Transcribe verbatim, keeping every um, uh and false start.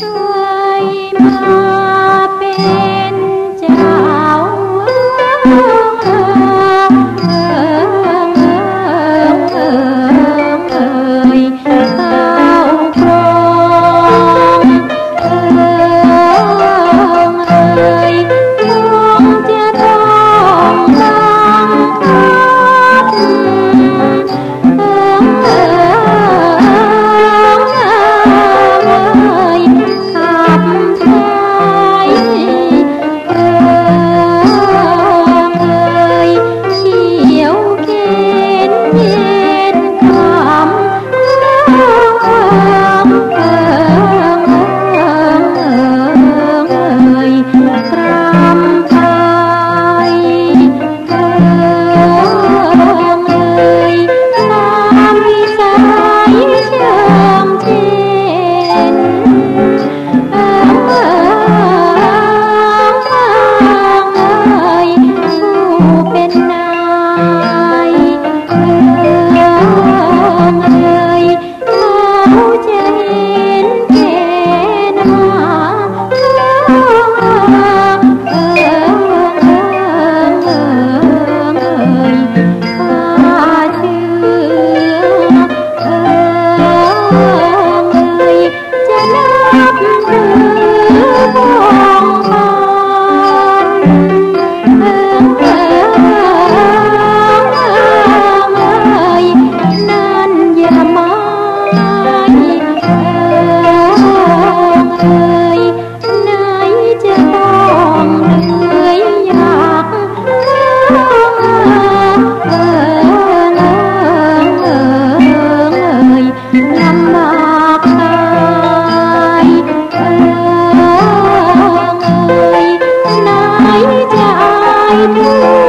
ยมาเป็นเจ้าเอิงเอิงเอิงเอิงเอ่ยเข้าครองเอิงเอ่ยคงจะต้องบังคับเอิงเอิงเอ่ยขับไทยเอิงเอ่ยเขี่ยวเข็นเย็นคำเอิงเอิงเอิงเอิงเอ่ยครำไทยเอิงเอ่ยตามวิสัยเชิงเช่นเอิงเอิงเอิงเอ่ยผู้เป็นนายเอิงเอ่ยเขาจะเห็นแก่หน้าเอิงเอิงเอิงเอิงเอ่ยข้าเชื่อเอิงเอ่ยจะนับถือพงศ์พันธุ์เอิงเอิงเอิงเอ่ยนั่นอย่ามาเอิงเอ่ยไหนจะต้องเหนื่อยยากเอิงเอิงเอิงเอิงเอ่ยลำบากกายเอิงเอ่ยไหนจะอายผู้